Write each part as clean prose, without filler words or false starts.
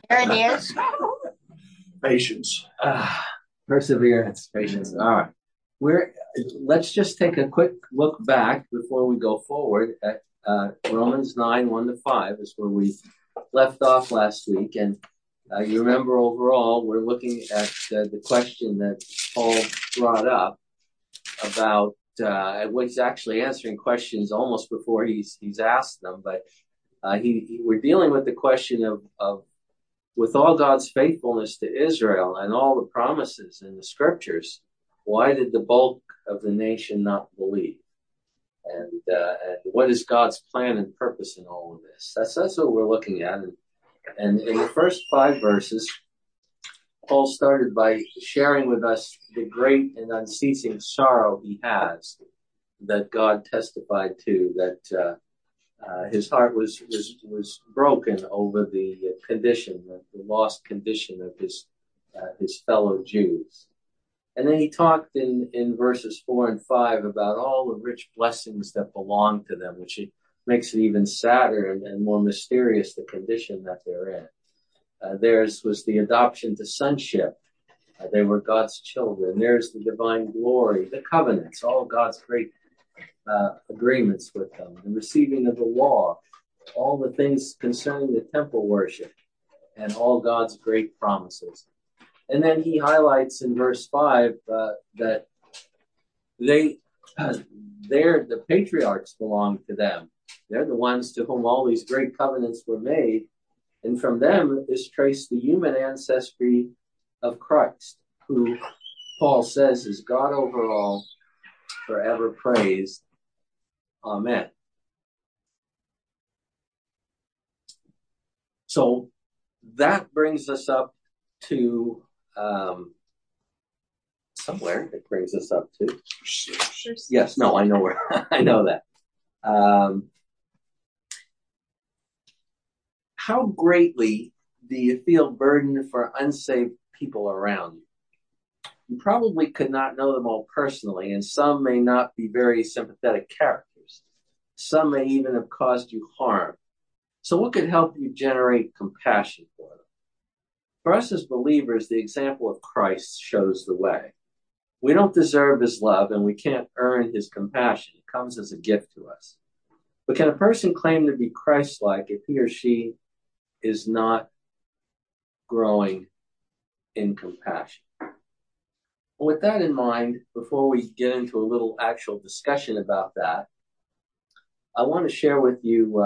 There it is. Patience. Perseverance, patience. All right. Let's just take a quick look back before we go forward at Romans 9, 1-5 is where we left off last week. And you remember overall, we're looking at the question that Paul brought up about, he's actually answering questions almost before he's asked them, but we're dealing with the question of with all God's faithfulness to Israel and all the promises in the scriptures, why did the bulk of the nation not believe? And what is God's plan and purpose in all of this? That's what we're looking at. And in the first 5 verses, Paul started by sharing with us the great and unceasing sorrow he has that God testified to, that his heart was broken over the condition, the lost condition of his fellow Jews. And then he talked in verses 4 and 5 about all the rich blessings that belong to them, which makes it even sadder and more mysterious, the condition that they're in. Theirs was the adoption to sonship. They were God's children. There's the divine glory, the covenants, all God's great agreements with them, the receiving of the law, all the things concerning the temple worship, and all God's great promises. And then he highlights in verse 5 that the patriarchs belong to them. They're the ones to whom all these great covenants were made. And from them is traced the human ancestry of Christ, who Paul says is God over all, forever praised. Amen. So that brings us up to somewhere. It brings us up to yes. No, I know where. I know that. How greatly do you feel burdened for unsaved people around you? You probably could not know them all personally, and some may not be very sympathetic characters. Some may even have caused you harm. So what could help you generate compassion for them? For us as believers, the example of Christ shows the way. We don't deserve his love, and we can't earn his compassion. It comes as a gift to us. But can a person claim to be Christ-like if he or she is not growing in compassion? With that in mind, before we get into a little actual discussion about that, I want to share with you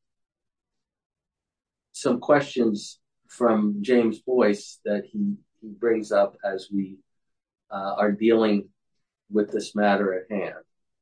some questions from James Boyce that he brings up as we are dealing with this matter at hand.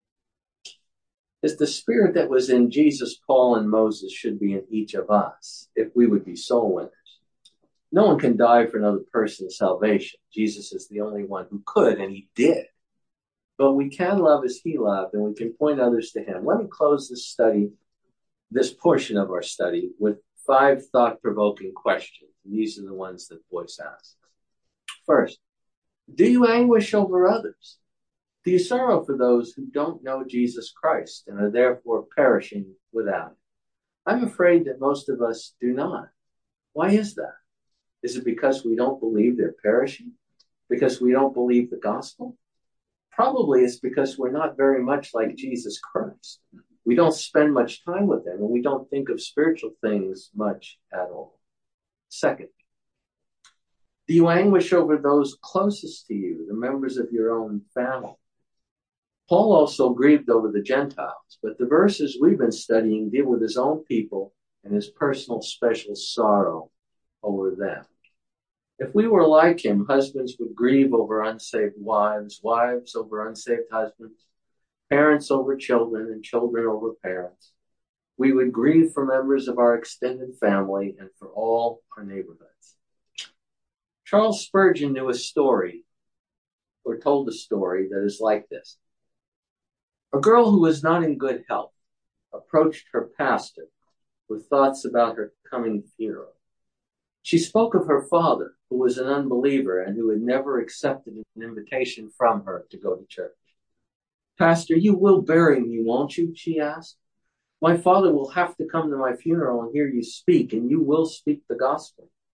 Is the spirit that was in Jesus, Paul, and Moses should be in each of us if we would be soul winners. No one can die for another person's salvation. Jesus is the only one who could, and he did. But we can love as he loved, and we can point others to him. Let me close this portion of our study, with 5 thought-provoking questions. And these are the ones that Boyce asks. First, do you anguish over others? Do you sorrow for those who don't know Jesus Christ and are therefore perishing without him? I'm afraid that most of us do not. Why is that? Is it because we don't believe they're perishing? Because we don't believe the gospel? Probably it's because we're not very much like Jesus Christ. We don't spend much time with him, and we don't think of spiritual things much at all. Second, do you anguish over those closest to you, the members of your own family? Paul also grieved over the Gentiles, but the verses we've been studying deal with his own people and his personal special sorrow over them. If we were like him, husbands would grieve over unsaved wives, wives over unsaved husbands, parents over children, and children over parents. We would grieve for members of our extended family and for all our neighborhoods. Charles Spurgeon knew a story, or told a story that is like this. A girl who was not in good health approached her pastor with thoughts about her coming funeral. She spoke of her father, who was an unbeliever and who had never accepted an invitation from her to go to church. Pastor, you will bury me, won't you? She asked. My father will have to come to my funeral and hear you speak, and you will speak the gospel.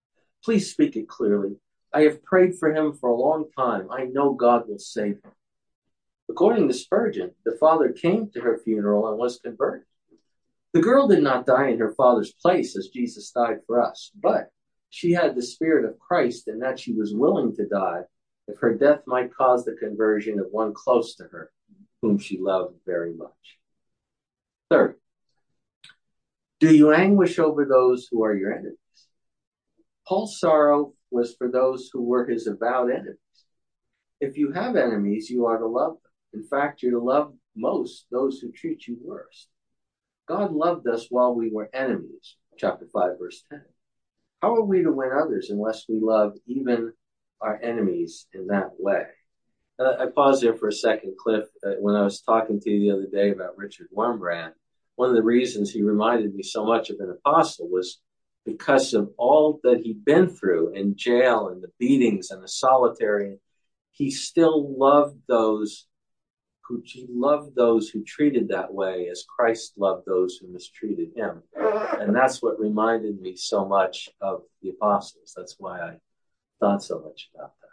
Please speak it clearly. I have prayed for him for a long time. I know God will save him. According to Spurgeon, the father came to her funeral and was converted. The girl did not die in her father's place as Jesus died for us, but she had the Spirit of Christ in that she was willing to die if her death might cause the conversion of one close to her, whom she loved very much. Third, do you anguish over those who are your enemies? Paul's sorrow was for those who were his avowed enemies. If you have enemies, you are to love them. In fact, you're to love most those who treat you worst. God loved us while we were enemies, chapter 5, verse 10. How are we to win others unless we love even our enemies in that way? I paused there for a second, Cliff. When I was talking to you the other day about Richard Wurmbrand, one of the reasons he reminded me so much of an apostle was because of all that he'd been through in jail and the beatings and the solitary. He still loved those who treated that way as Christ loved those who mistreated him. And that's what reminded me so much of the apostles. That's why I thought so much about that.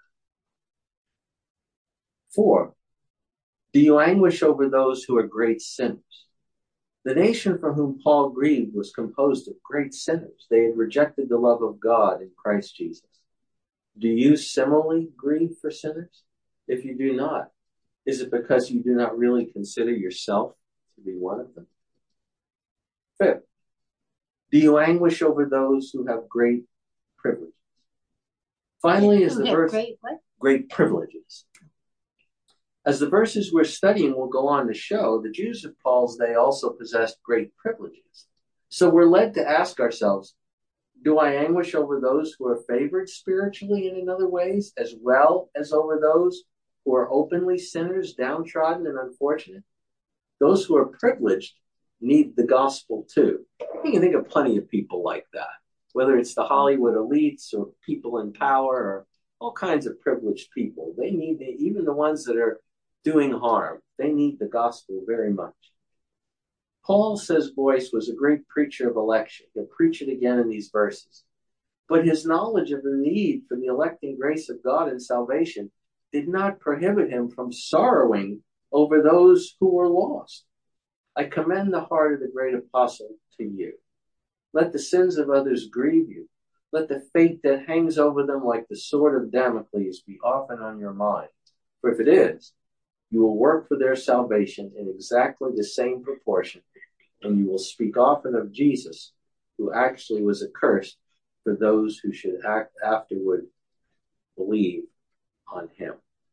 4, do you anguish over those who are great sinners? The nation for whom Paul grieved was composed of great sinners. They had rejected the love of God in Christ Jesus. Do you similarly grieve for sinners? If you do not, is it because you do not really consider yourself to be one of them? 5th, do you anguish over those who have great privileges? Finally, as the verse, great privileges. As the verses we're studying will go on to show, the Jews of Paul's day also possessed great privileges. So we're led to ask ourselves, do I anguish over those who are favored spiritually and in other ways, as well as over those who are openly sinners, downtrodden and unfortunate? Those who are privileged need the gospel too. You can think of plenty of people like that, whether it's the Hollywood elites or people in power or all kinds of privileged people. They need even the ones that are doing harm. They need the gospel very much. Paul says Boyce was a great preacher of election. He'll preach it again in these verses. But his knowledge of the need for the electing grace of God and salvation did not prohibit him from sorrowing over those who were lost. I commend the heart of the great apostle to you. Let the sins of others grieve you. Let the fate that hangs over them like the sword of Damocles be often on your mind. For if it is, you will work for their salvation in exactly the same proportion, and you will speak often of Jesus, who actually was accursed for those who should afterward believe on him.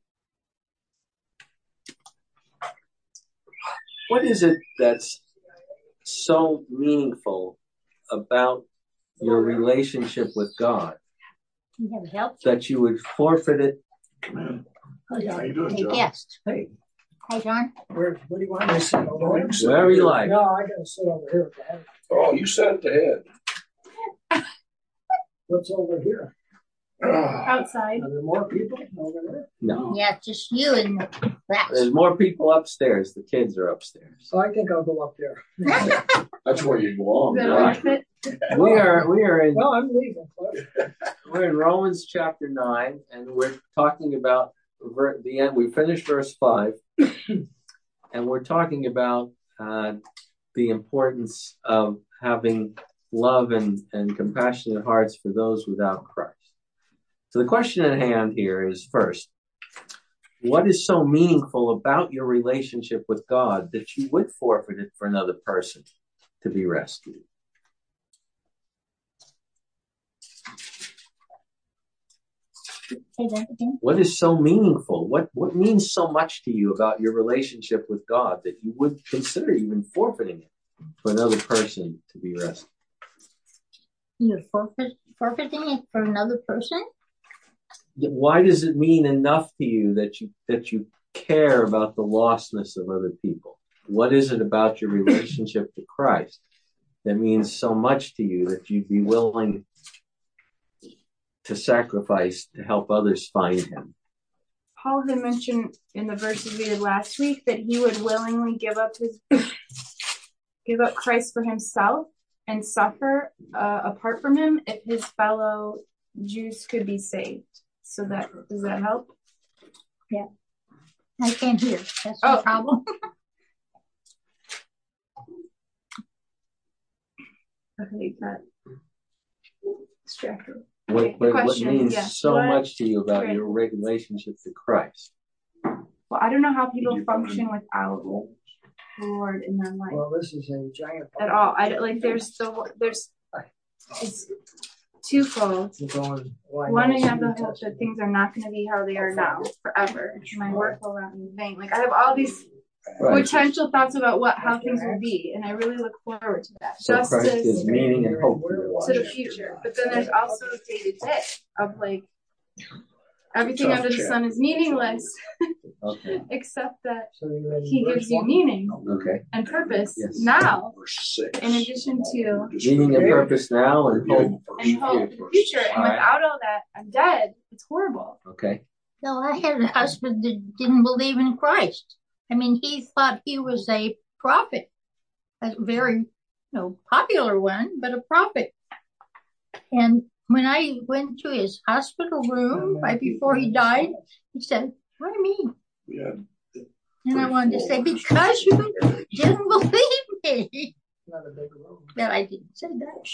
What is it that's so meaningful about your relationship with God that you would forfeit it? Hey, how you doing, John? Guest. Hey. Hi, John. Where do you want me to sit over Oh, there? you sit Wherever you here. like. No, I gotta sit over here. Dad. Oh, you sat at the head. What's over here? Outside. Are there more people over there? No. Yeah, just you and that. There's more people upstairs. The kids are upstairs. So I think I'll go up there. That's where you belong. Is that Right? worth it? We are in Well, I'm leaving. Cliff. we're in Romans chapter 9, and we're talking about the end. We finished verse 5, and we're talking about the importance of having love and compassionate hearts for those without Christ. So the question at hand here is, first, what is so meaningful about your relationship with God that you would forfeit it for another person to be rescued? Say that again. What is so meaningful? What means so much to you about your relationship with God that you would consider even forfeiting it for another person to be rescued? You're forfeiting it for another person? Why does it mean enough to you that you care about the lostness of other people? What is it about your relationship to Christ that means so much to you that you'd be willing to sacrifice to help others find him? Paul had mentioned in the verses we did last week that he would willingly give up Christ for himself and suffer apart from him if his fellow Jews could be saved. So does that help? Yeah. I can't hear. That's the problem. Okay, got distracted. What means so much to you about your relationship to Christ? Well, I don't know how people function without the Lord in their life. Well, this is a giant at all. It's twofold. One, I have the hope that things are not going to be how they are now forever. My work will not be in vain. Like I have all these potential thoughts about how things will be, and I really look forward to that. So Christ gives meaning and hope to the future. But then there's also day to day of like everything under the sun is meaningless, except that He gives you meaning and purpose now. In addition to meaning and purpose now and hope for the future. And without all that, I'm dead. It's horrible. Okay. No, I had a husband that didn't believe in Christ. I mean, he thought he was a prophet, a very, popular one, but a prophet. And when I went to his hospital room right before he died, he said, "Why me?" Yeah. And I wanted to say, "Because you didn't believe me." But I didn't say that.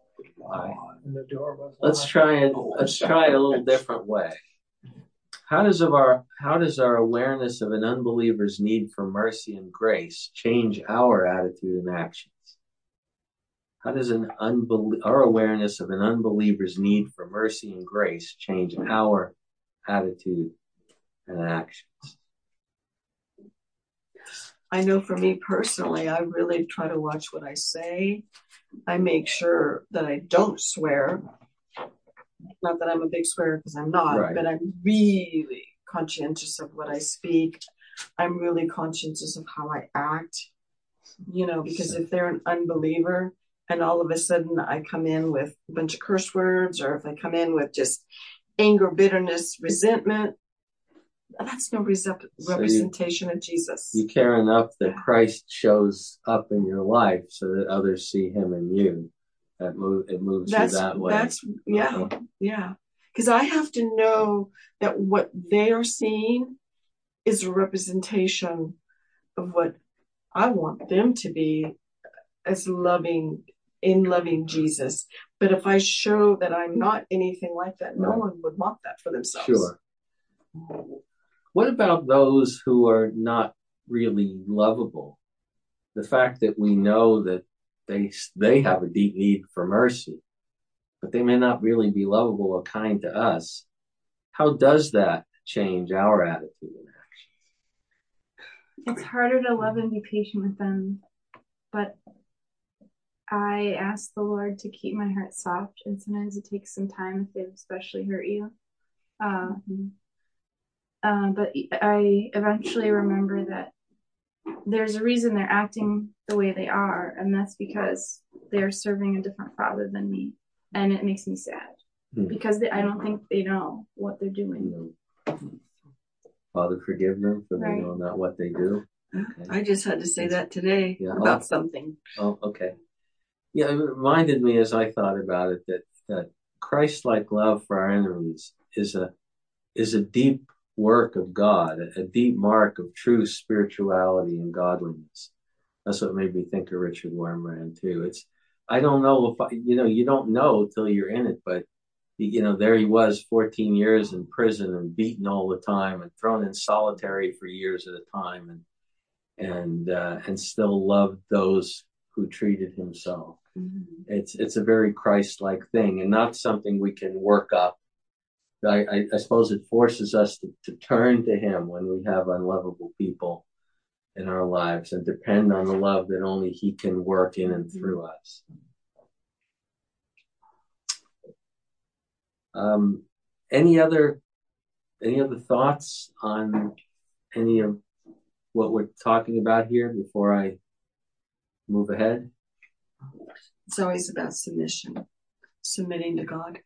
Let's try a little different way. How does our awareness of an unbeliever's need for mercy and grace change our attitude and actions? How does our awareness of an unbeliever's need for mercy and grace change our attitude and actions? I know for me personally, I really try to watch what I say. I make sure that I don't swear. Not that I'm a big swearer, because I'm not, but I'm really conscientious of what I speak. I'm really conscientious of how I act, because if they're an unbeliever and all of a sudden I come in with a bunch of curse words, or if I come in with just anger, bitterness, resentment, that's no representation of Jesus. You care enough that Christ shows up in your life so that others see Him in you. It moves you that way. Yeah. Because I have to know that what they are seeing is a representation of what I want them to be as loving Jesus. But if I show that I'm not anything like that, no one would want that for themselves. Sure. What about those who are not really lovable? The fact that we know that they have a deep need for mercy, but they may not really be lovable or kind to us. How does that change our attitude and actions? It's harder to love and be patient with them, but I ask the Lord to keep my heart soft, and sometimes it takes some time if they've especially hurt you. But I eventually remember that there's a reason they're acting the way they are, and that's because they're serving a different father than me, and it makes me sad because I don't think they know what they're doing. Father, forgive them for they know not what they do. Okay. I just had to say that today about something. Oh, okay. Yeah, it reminded me as I thought about it that Christ-like love for our enemies is a deep work of God, a deep mark of true spirituality and godliness. That's what made me think of Richard Wurmbrand too. I don't know if you don't know till you're in it, but there he was 14 years in prison and beaten all the time and thrown in solitary for years at a time and still loved those who treated him so. Mm-hmm. It's a very Christ-like thing and not something we can work up. I suppose it forces us to turn to Him when we have unlovable people in our lives and depend on the love that only He can work in and through us. Any other thoughts on any of what we're talking about here before I move ahead? It's always about submitting to God.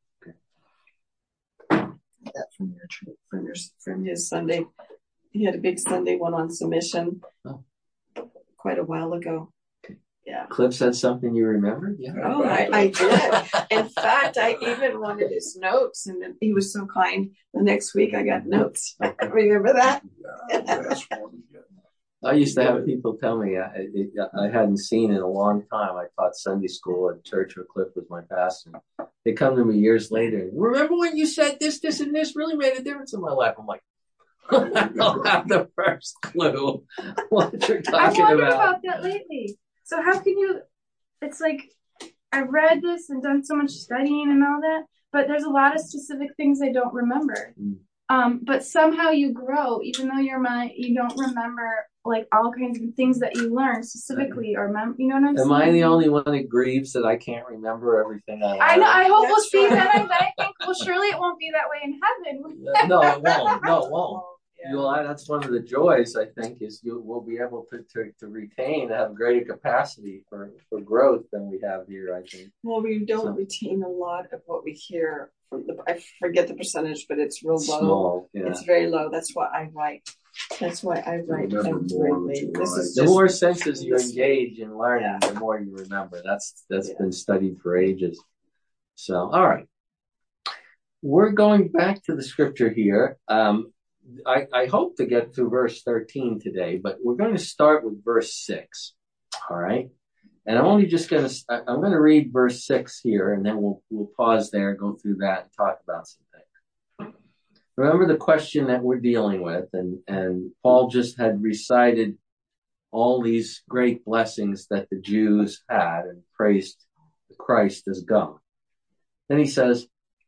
That from his Sunday, he had a big Sunday one on submission quite a while ago, Yeah. Cliff said something you remembered? Yeah. Oh, I did. In fact, I even wanted his notes, and then he was so kind. The next week, I got notes. Remember that? Yeah, that's one. I used to have people tell me I hadn't seen in a long time. I taught Sunday school at church where Cliff was my pastor. They come to me years later. Remember when you said this, and this really made a difference in my life? I'm like, I don't have the first clue what you're talking I wondered about that lately. So how can you? It's like I've read this and done so much studying and all that, but there's a lot of specific things I don't remember. But somehow you grow, even though you don't remember like all kinds of things that you learn specifically or you know what I'm saying? Am I the only one that grieves that I can't remember everything I learned? I know. I hope we'll That's see right. that, and then I think, well, surely it won't be that way in heaven. No, it won't. No, it won't. Yeah. That's one of the joys, I think, is you will be able to retain, have greater capacity for growth than we have here, I think. Well, we don't retain a lot of what we hear from I forget the percentage, but it's real low. Small, yeah. It's very low. That's why I write. Remember more when you write. The more senses you engage in learning, the more you remember. That's been studied for ages. So, all right. We're going back to the scripture here. I hope to get to verse 13 today, but we're going to start with verse 6. All right. And I'm going to read verse 6 here, and then we'll pause there, go through that, and talk about some things. Remember the question that we're dealing with, and Paul just had recited all these great blessings that the Jews had and praised Christ as God. Then he says,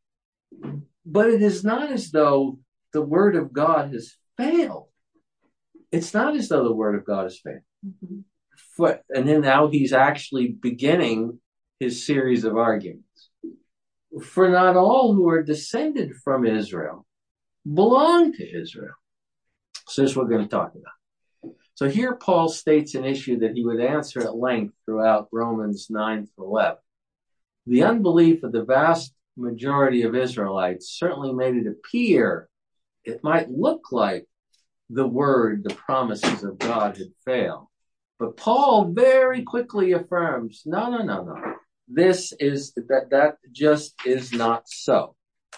but it is not as though the word of God has failed. It's not as though the word of God has failed. Mm-hmm. And then now he's actually beginning his series of arguments. For not all who are descended from Israel belong to Israel. So this is what we're going to talk about. So here Paul states an issue that he would answer at length throughout Romans 9 to 11. The unbelief of the vast majority of Israelites certainly made it appear it might look like the promises of God had failed. But Paul very quickly affirms, no. That just is not so.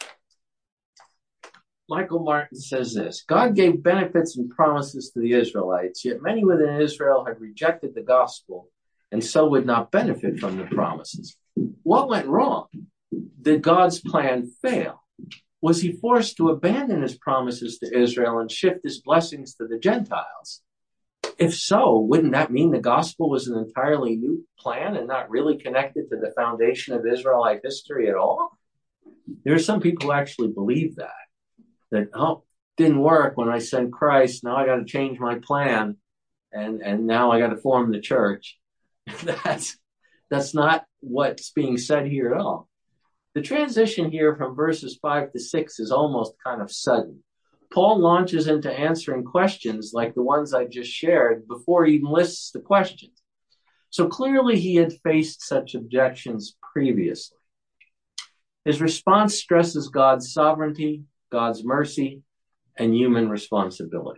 Michael Martin says this: God gave benefits and promises to the Israelites, yet many within Israel had rejected the gospel and so would not benefit from the promises. What went wrong? Did God's plan fail? Was he forced to abandon his promises to Israel and shift his blessings to the Gentiles? If so, wouldn't that mean the gospel was an entirely new plan and not really connected to the foundation of Israelite history at all? There are some people who actually believe that didn't work when I sent Christ. Now I got to change my plan, and now I got to form the church. That's not what's being said here at all. The transition here from verses 5 to 6 is almost kind of sudden. Paul launches into answering questions like the ones I just shared before he even lists the questions. So clearly he had faced such objections previously. His response stresses God's sovereignty, God's mercy, and human responsibility.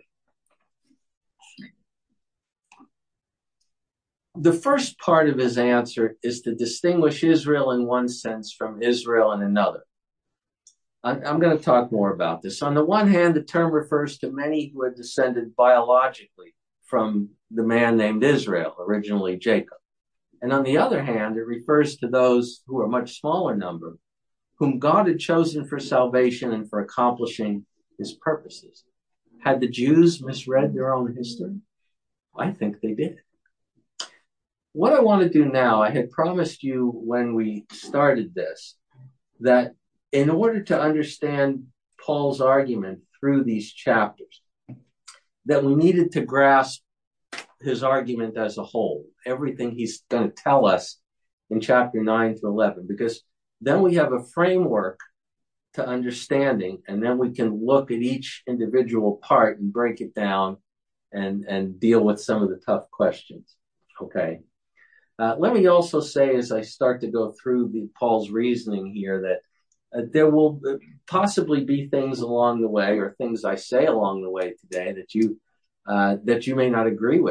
The first part of his answer is to distinguish Israel in one sense from Israel in another. I'm going to talk more about this. On the one hand, the term refers to many who had descended biologically from the man named Israel, originally Jacob. And on the other hand, it refers to those who are a much smaller number, whom God had chosen for salvation and for accomplishing his purposes. Had the Jews misread their own history? I think they did. What I want to do now, I had promised you when we started this, that in order to understand Paul's argument through these chapters, that we needed to grasp his argument as a whole, everything he's going to tell us in chapter 9 to 11, because then we have a framework to understanding, and then we can look at each individual part and break it down and deal with some of the tough questions. Okay. Let me also say, as I start to go through Paul's reasoning here, that there will possibly be things along the way, or things I say along the way today that you may not agree with.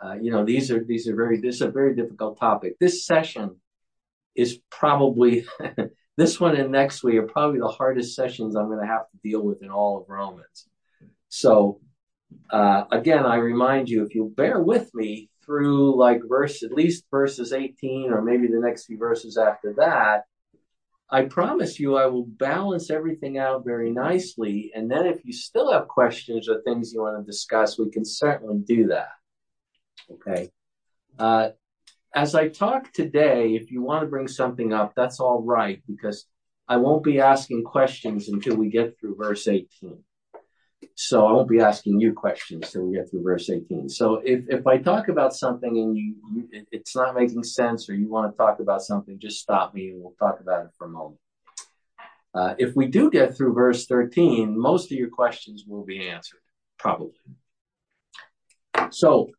This is a very difficult topic. This session is probably this one and next week are probably the hardest sessions I'm going to have to deal with in all of Romans. So again, I remind you, if you'll bear with me through at least verses 18 or maybe the next few verses after that, I promise you I will balance everything out very nicely. And then if you still have questions or things you want to discuss, we can certainly do that. Okay. As I talk today, if you want to bring something up, that's all right, because I won't be asking questions until we get through verse 18. So I won't be asking you questions till we get through verse 18. So if I talk about something and it's not making sense, or you want to talk about something, just stop me and we'll talk about it for a moment. If we do get through verse 13, most of your questions will be answered, probably. So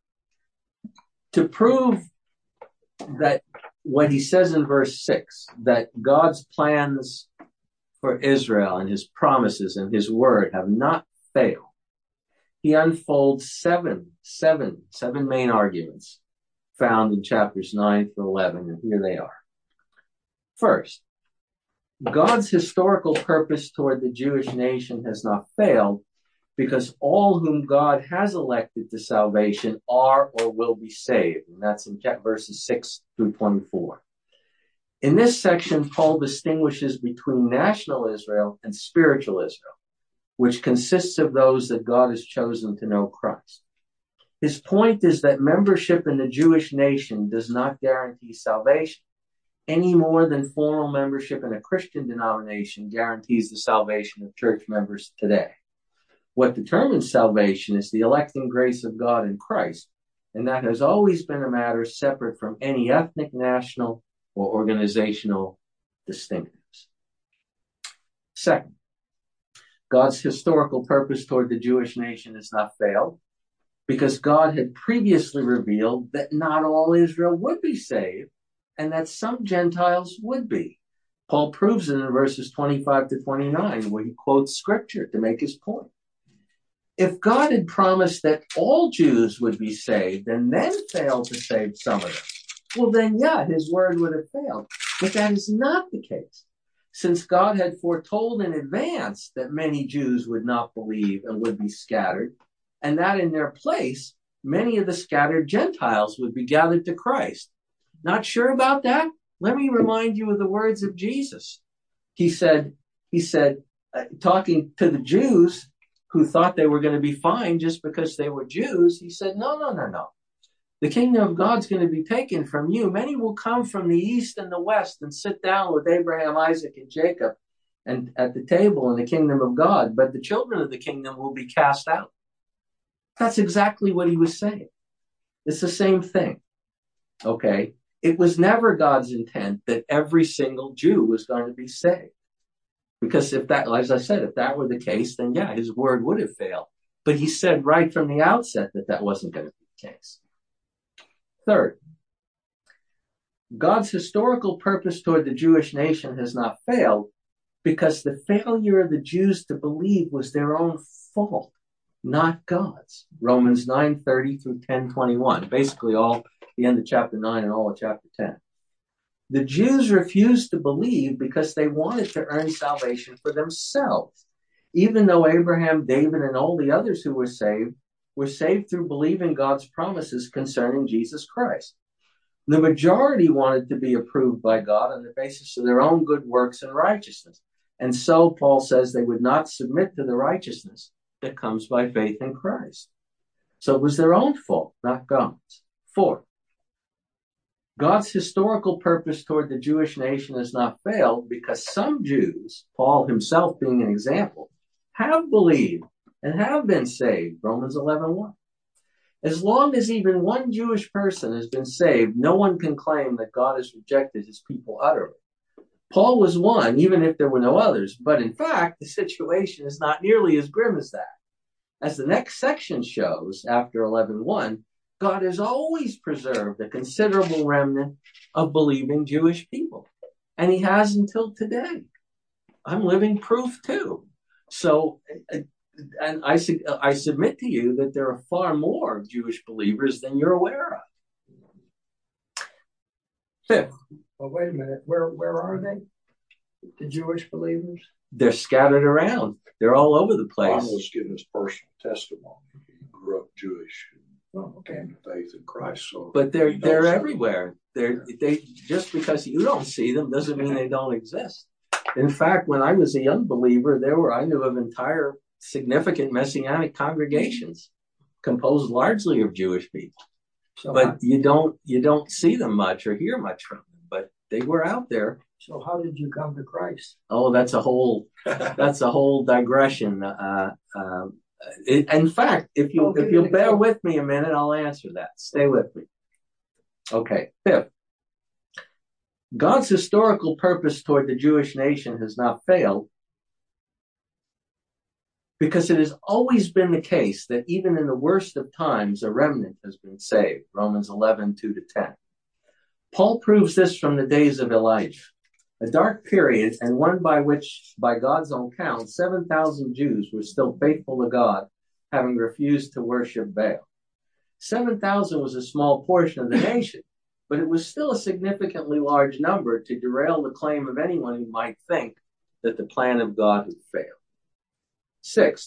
to prove that what he says in verse 6, that God's plans for Israel and his promises and his word have not failed, he unfolds seven main arguments found in chapters 9 through 11, and here they are. First, God's historical purpose toward the Jewish nation has not failed, because all whom God has elected to salvation are or will be saved. And that's in verses 6 through 24. In this section, Paul distinguishes between national Israel and spiritual Israel, which consists of those that God has chosen to know Christ. His point is that membership in the Jewish nation does not guarantee salvation, any more than formal membership in a Christian denomination guarantees the salvation of church members today. What determines salvation is the electing grace of God in Christ, and that has always been a matter separate from any ethnic, national, or organizational distinctives. Second, God's historical purpose toward the Jewish nation has not failed, because God had previously revealed that not all Israel would be saved, and that some Gentiles would be. Paul proves it in verses 25 to 29, where he quotes scripture to make his point. If God had promised that all Jews would be saved and then failed to save some of them, well then, yeah, his word would have failed. But that is not the case, since God had foretold in advance that many Jews would not believe and would be scattered, and that in their place, many of the scattered Gentiles would be gathered to Christ. Not sure about that? Let me remind you of the words of Jesus. He said, talking to the Jews who thought they were going to be fine just because they were Jews, he said, no. The kingdom of God's going to be taken from you. Many will come from the east and the west and sit down with Abraham, Isaac, and Jacob and at the table in the kingdom of God, but the children of the kingdom will be cast out. That's exactly what he was saying. It's the same thing. Okay? It was never God's intent that every single Jew was going to be saved. Because if that, as I said, if that were the case, then yeah, his word would have failed. But he said right from the outset that that wasn't going to be the case. Third, God's historical purpose toward the Jewish nation has not failed, because the failure of the Jews to believe was their own fault, not God's. Romans 9:30 through 10:21, basically all the end of chapter 9 and all of chapter 10. The Jews refused to believe because they wanted to earn salvation for themselves, even though Abraham, David, and all the others who were saved through believing God's promises concerning Jesus Christ. The majority wanted to be approved by God on the basis of their own good works and righteousness. And so Paul says they would not submit to the righteousness that comes by faith in Christ. So it was their own fault, not God's. Fourth, God's historical purpose toward the Jewish nation has not failed, because some Jews, Paul himself being an example, have believed and have been saved. Romans 11:1. As long as even one Jewish person has been saved, no one can claim that God has rejected his people utterly. Paul was one, even if there were no others. But in fact, the situation is not nearly as grim as that. As the next section shows, after 11:1, God has always preserved a considerable remnant of believing Jewish people. And he has until today. I'm living proof too. So and I submit to you that there are far more Jewish believers than you're aware of. Fifth. Well, wait a minute. Where are they? The Jewish believers? They're scattered around. They're all over the place. Ron was giving his personal testimony. He grew up Jewish. Oh, okay. And faith in Christ. So, but they're everywhere. They just because you don't see them doesn't mean they don't exist. In fact, when I was a young believer, I knew of entire significant Messianic congregations composed largely of Jewish people. So but you don't see them much or hear much from them. But they were out there. So how did you come to Christ? Oh, that's a whole digression. In fact, if you'll bear with me a minute, I'll answer that. Stay with me. Okay. Fifth, God's historical purpose toward the Jewish nation has not failed, because it has always been the case that even in the worst of times, a remnant has been saved. Romans 11:2-10. Paul proves this from the days of Elijah, a dark period, and one by which, by God's own count, 7,000 Jews were still faithful to God, having refused to worship Baal. 7,000 was a small portion of the nation, but it was still a significantly large number to derail the claim of anyone who might think that the plan of God had failed. Sixth,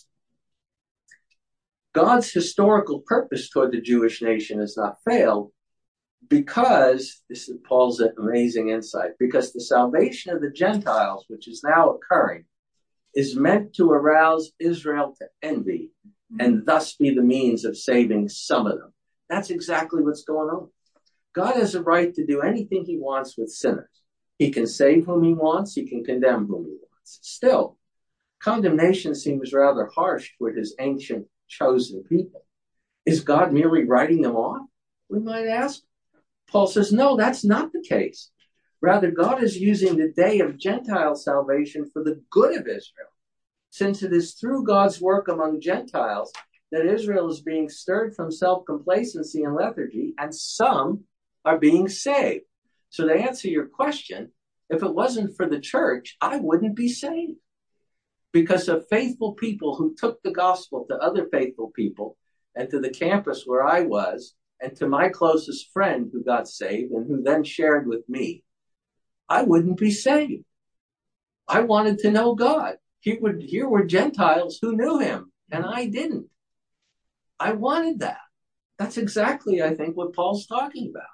God's historical purpose toward the Jewish nation has not failed because, this is Paul's amazing insight, because the salvation of the Gentiles, which is now occurring, is meant to arouse Israel to envy and thus be the means of saving some of them. That's exactly what's going on. God has a right to do anything he wants with sinners. He can save whom he wants. He can condemn whom he wants. Still, condemnation seems rather harsh toward his ancient chosen people. Is God merely writing them off? We might ask. Paul says, no, that's not the case. Rather, God is using the day of Gentile salvation for the good of Israel, since it is through God's work among Gentiles that Israel is being stirred from self-complacency and lethargy, and some are being saved. So to answer your question, if it wasn't for the church, I wouldn't be saved. Because of faithful people who took the gospel to other faithful people, and to the campus where I was, and to my closest friend who got saved and who then shared with me, I wouldn't be saved. I wanted to know God. Here were Gentiles who knew him, and I didn't. I wanted that. That's exactly, I think, what Paul's talking about.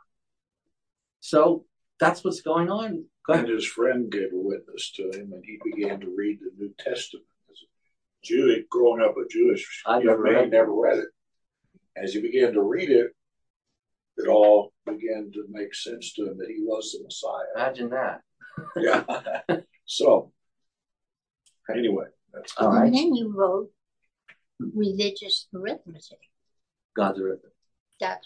So that's what's going on. And his friend gave a witness to him, and he began to read the New Testament. As a Jew, growing up a Jewish young man, never read it. As he began to read it, it all began to make sense to him that he was the Messiah. Imagine that. Yeah. So, anyway, that's good. All right. And then you wrote religious arithmetic. God's arithmetic. That's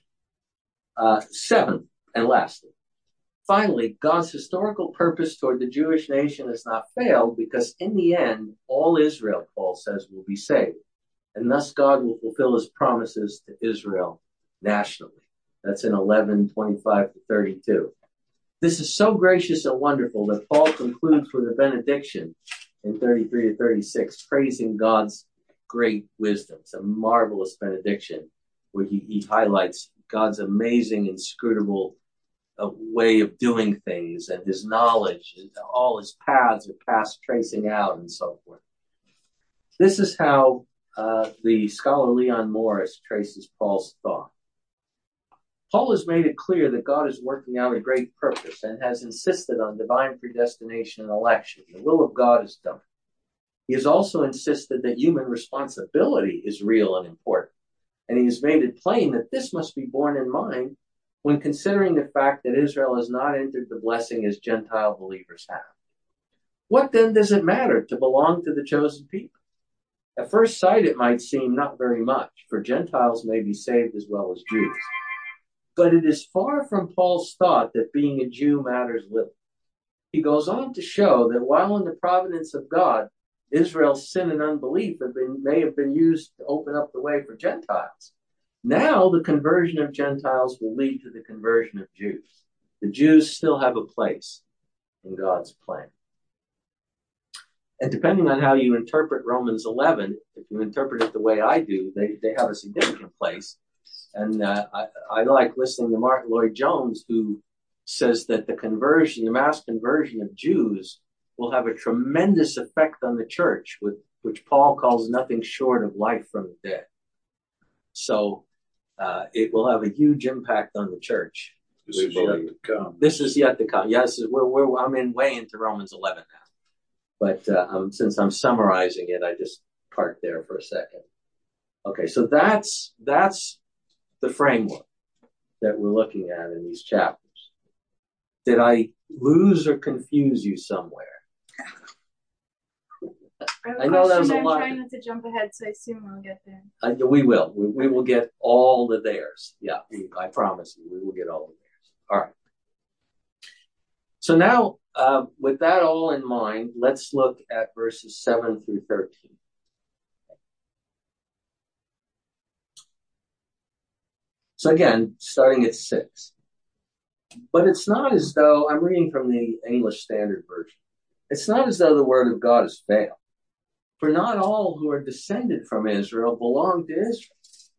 Seventh and lastly, finally, God's historical purpose toward the Jewish nation has not failed, because in the end, all Israel, Paul says, will be saved. And thus God will fulfill his promises to Israel nationally. That's in 11:25-32. This is so gracious and wonderful that Paul concludes with a benediction in 33-36, praising God's great wisdom. It's a marvelous benediction where he highlights God's amazing, inscrutable way of doing things, and his knowledge, and all his paths are past tracing out, and so forth. This is how the scholar Leon Morris traces Paul's thought. Paul has made it clear that God is working out a great purpose and has insisted on divine predestination and election. The will of God is done. He has also insisted that human responsibility is real and important. And he has made it plain that this must be borne in mind when considering the fact that Israel has not entered the blessing as Gentile believers have. What then does it matter to belong to the chosen people? At first sight, it might seem not very much, for Gentiles may be saved as well as Jews. But it is far from Paul's thought that being a Jew matters little. He goes on to show that while in the providence of God, Israel's sin and unbelief may have been used to open up the way for Gentiles. Now the conversion of Gentiles will lead to the conversion of Jews. The Jews still have a place in God's plan. And depending on how you interpret Romans 11, if you interpret it the way I do, they have a significant place. And I like listening to Martin Lloyd-Jones, who says that the mass conversion of Jews will have a tremendous effect on the church, which Paul calls nothing short of life from the dead. So it will have a huge impact on the church. This is yet to come. This is yet to come. Yes, I'm way into Romans 11 now. But since I'm summarizing it, I just parked there for a second. Okay, so that's the framework that we're looking at in these chapters. Did I lose or confuse you somewhere? I know that was a lot. I'm trying not to jump ahead, so I assume we'll get there. We will. We will get all the theirs. Yeah, I promise you, we will get all the theirs. All right. So now, with that all in mind, let's look at verses 7 through 13. So again, starting at 6. But it's not as though, I'm reading from the English Standard Version, it's not as though the word of God has failed. For not all who are descended from Israel belong to Israel.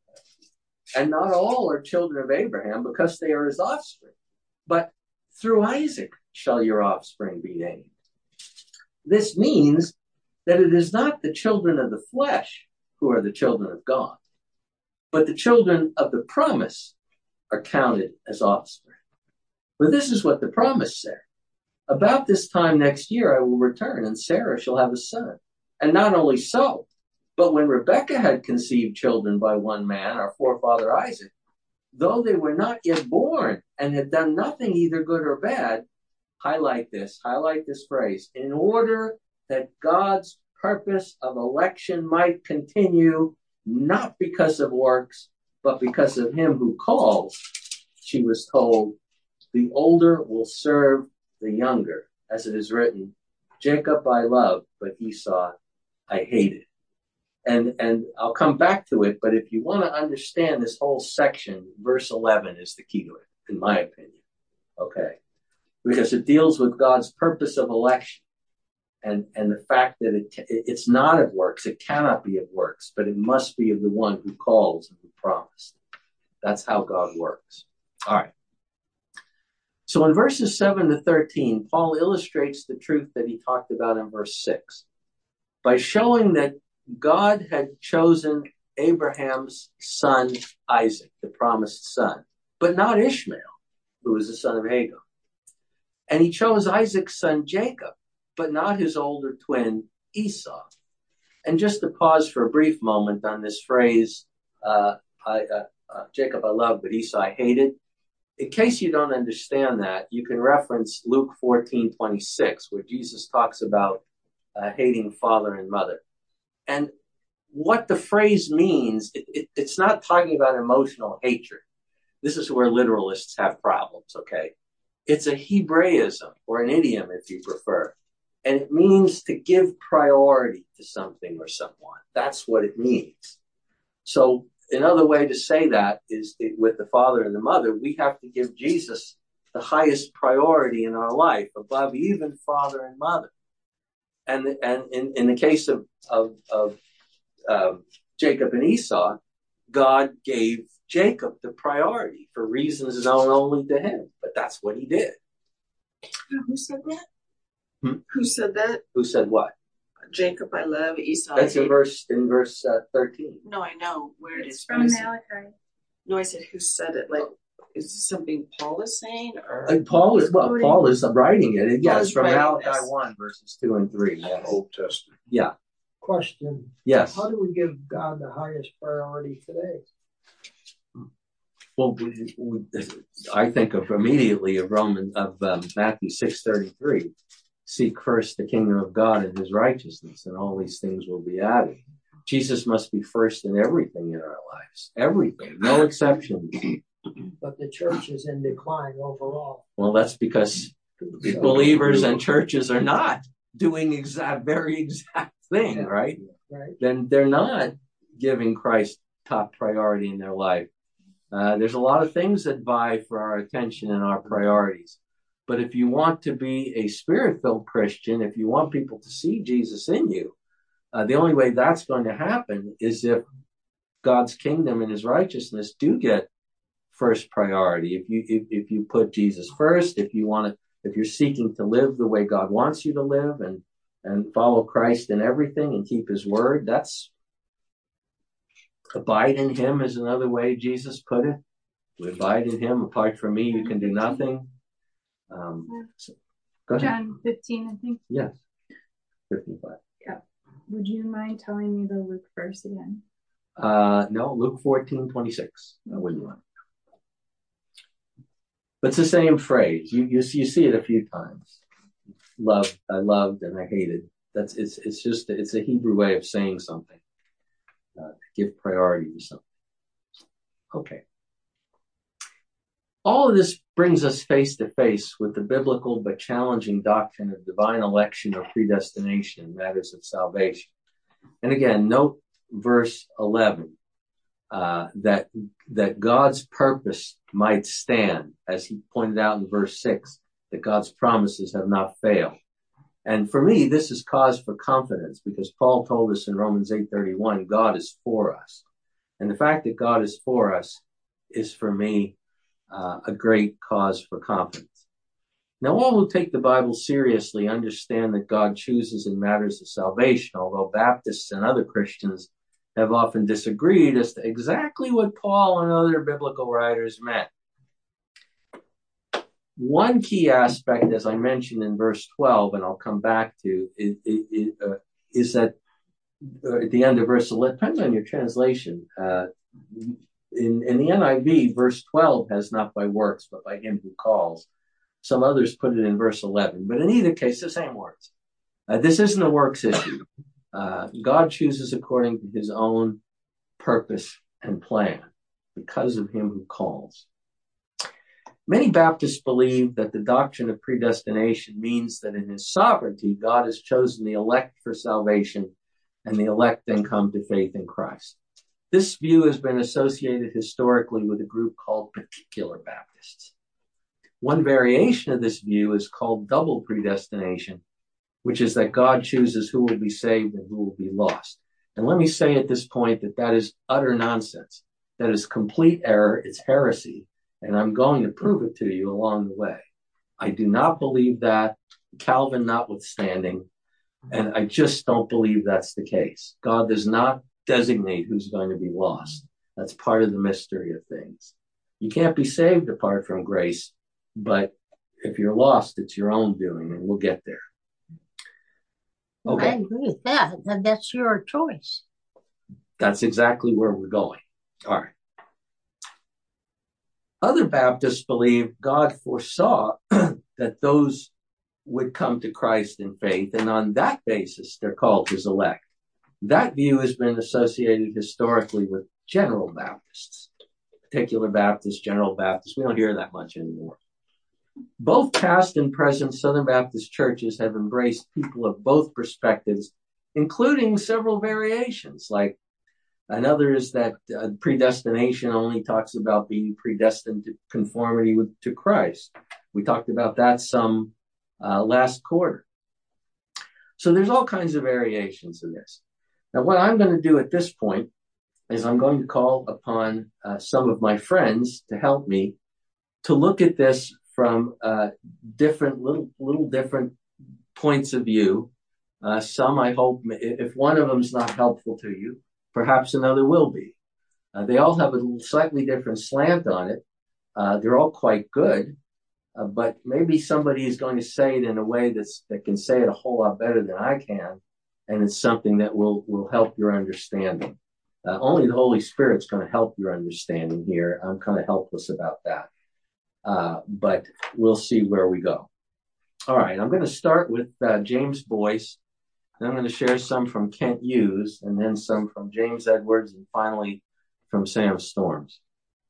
And not all are children of Abraham because they are his offspring. But through Isaac shall your offspring be named. This means that it is not the children of the flesh who are the children of God, but the children of the promise are counted as offspring. For this is what the promise said. About this time next year I will return, and Sarah shall have a son. And not only so, but when Rebekah had conceived children by one man, our forefather Isaac, though they were not yet born and had done nothing either good or bad, highlight this phrase, in order that God's purpose of election might continue, not because of works, but because of him who calls, she was told, the older will serve the younger, as it is written, Jacob I love, but Esau I hated. And I'll come back to it, but if you want to understand this whole section, verse 11 is the key to it, in my opinion. Okay? Because it deals with God's purpose of election and the fact that it's not of works, it cannot be of works, but it must be of the one who calls and who promised. That's how God works. All right. So in verses 7 to 13, Paul illustrates the truth that he talked about in verse 6 by showing that God had chosen Abraham's son, Isaac, the promised son, but not Ishmael, who was the son of Hagar. And he chose Isaac's son, Jacob, but not his older twin, Esau. And just to pause for a brief moment on this phrase, Jacob I love, but Esau I hated. In case you don't understand that, you can reference Luke 14:26, where Jesus talks about hating father and mother. And what the phrase means, it's not talking about emotional hatred. This is where literalists have problems, okay? It's a Hebraism, or an idiom if you prefer. And it means to give priority to something or someone. That's what it means. So another way to say that is with the father and the mother, we have to give Jesus the highest priority in our life, above even father and mother. And in the case of Jacob and Esau, God gave Jacob the priority for reasons known only to him. But that's what he did. Who said that? Who said that? Who said what? Jacob I love, Esau That's I hate. in verse 13. No, I know where it is. From Malachi. No, I said who said it. Like, is this something Paul is saying? Or Paul is writing it. Yes, from Malachi this. 1, verses 2 and 3. Yes. Old Testament. Yeah. Question. Yes. How do we give God the highest priority today? Well, I think immediately of Matthew 6:33. Seek first the kingdom of God and his righteousness, and all these things will be added. Jesus must be first in everything in our lives. Everything, no exceptions. But the church is in decline overall. Well, that's because believers and churches are not doing very exact thing, right? Right. Then they're not giving Christ top priority in their life. There's a lot of things that vie for our attention and our priorities. But if you want to be a spirit-filled Christian, if you want people to see Jesus in you, the only way that's going to happen is if God's kingdom and his righteousness do get first priority. If you put Jesus first, if you're seeking to live the way God wants you to live and follow Christ in everything and keep his word, that's abide in him is another way Jesus put it. We abide in him. Apart from me, you can do nothing. So, go ahead. John 15, I think. Yes. 55. Yeah. Would you mind telling me the Luke verse again? No, Luke 14:26. I wouldn't mind. But it's the same phrase. You see it a few times. I loved, and I hated. It's a Hebrew way of saying something. Give priority to something. Okay. All of this brings us face to face with the biblical but challenging doctrine of divine election or predestination in matters of salvation. And again, note verse 11, that God's purpose might stand, as he pointed out in verse 6, that God's promises have not failed. And for me, this is cause for confidence, because Paul told us in Romans 8:31, God is for us. And the fact that God is for us is, for me, a great cause for confidence. Now, all who take the Bible seriously understand that God chooses in matters of salvation, although Baptists and other Christians have often disagreed as to exactly what Paul and other biblical writers meant. One key aspect, as I mentioned in verse 12, and I'll come back to, is that at the end of verse 11, depends on your translation. In the NIV, verse 12 has not by works, but by him who calls. Some others put it in verse 11, but in either case, the same words. This isn't a works issue. God chooses according to his own purpose and plan because of him who calls. Many Baptists believe that the doctrine of predestination means that in his sovereignty, God has chosen the elect for salvation, and the elect then come to faith in Christ. This view has been associated historically with a group called Particular Baptists. One variation of this view is called double predestination, which is that God chooses who will be saved and who will be lost. And let me say at this point that is utter nonsense. That is complete error. It's heresy. And I'm going to prove it to you along the way. I do not believe that, Calvin notwithstanding, and I just don't believe that's the case. God does not designate who's going to be lost. That's part of the mystery of things. You can't be saved apart from grace, but if you're lost, it's your own doing, and we'll get there. Okay. I agree with that. That's your choice. That's exactly where we're going. All right. Other Baptists believe God foresaw that those would come to Christ in faith, and on that basis, they're called his elect. That view has been associated historically with General Baptists, Particular Baptists, General Baptists. We don't hear that much anymore. Both past and present Southern Baptist churches have embraced people of both perspectives, including several variations. Like another is that predestination only talks about being predestined to conformity to Christ. We talked about that some last quarter. So there's all kinds of variations of this. Now, what I'm going to do at this point is I'm going to call upon some of my friends to help me to look at this from different little different points of view. Some, I hope, if one of them is not helpful to you, perhaps another will be. They all have a slightly different slant on it. They're all quite good, but maybe somebody is going to say it in a way that can say it a whole lot better than I can, and it's something that will help your understanding. Only the Holy Spirit's going to help your understanding here. I'm kind of helpless about that. But we'll see where we go. All right, I'm going to start with James Boyce. Then I'm going to share some from Kent Hughes, and then some from James Edwards, and finally from Sam Storms.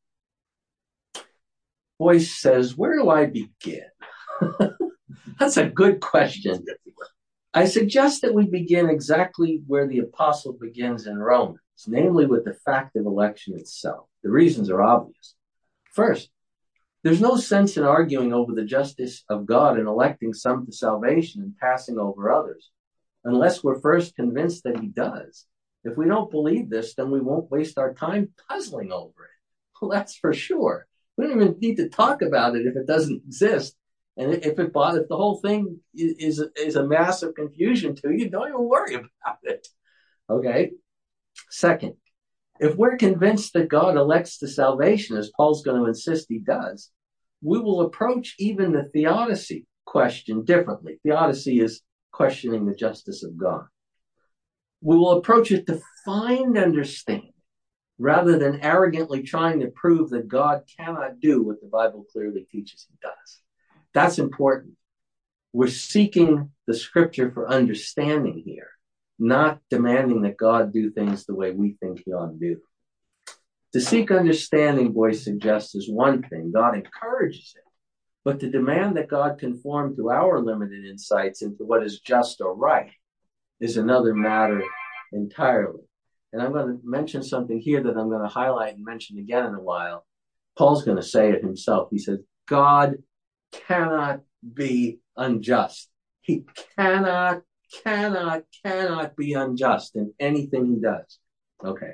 Boyce says, where do I begin? That's a good question. I suggest that we begin exactly where the apostle begins in Romans, namely with the fact of election itself. The reasons are obvious. First, There's no sense in arguing over the justice of God and electing some to salvation and passing over others, unless we're first convinced that he does. If we don't believe this, then we won't waste our time puzzling over it. Well, that's for sure. We don't even need to talk about it if it doesn't exist. And if the whole thing is a massive confusion to you, don't even worry about it. Okay? Second, if we're convinced that God elects to salvation, as Paul's going to insist he does, we will approach even the theodicy question differently. Theodicy is questioning the justice of God. We will approach it to find understanding rather than arrogantly trying to prove that God cannot do what the Bible clearly teaches he does. That's important. We're seeking the scripture for understanding here, not demanding that God do things the way we think he ought to do. To seek understanding, Boyce suggests, is one thing. God encourages it. But to demand that God conform to our limited insights into what is just or right is another matter entirely. And I'm going to mention something here that I'm going to highlight and mention again in a while. Paul's going to say it himself. He says, God cannot be unjust. He cannot be unjust in anything he does. Okay.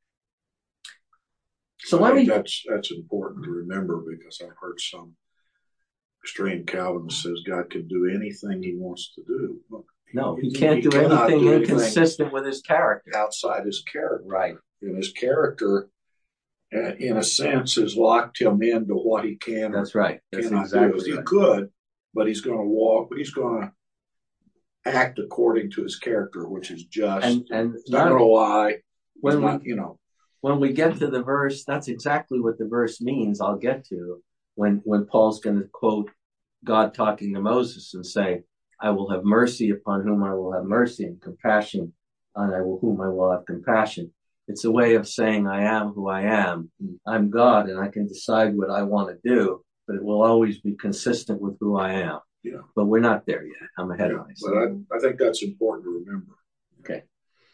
So that's important to remember, because I've heard some extreme Calvinists says God can do anything he wants to do. Look, no, he can't do anything inconsistent with his character. Outside his character. Right. And his character, in a sense, has locked him into what he can. That's right. That's cannot exactly do. Right. He could, but he's going to walk, but he's going to act according to his character, which is just. And he's not going to lie. When we get to the verse, that's exactly what the verse means. I'll get to when Paul's going to quote God talking to Moses and say, I will have mercy upon whom I will have mercy, and compassion on whom I will have compassion. It's a way of saying I am who I am. I'm God, and I can decide what I want to do, but it will always be consistent with who I am. Yeah. But we're not there yet. I'm ahead of myself. But I think that's important to remember. Okay.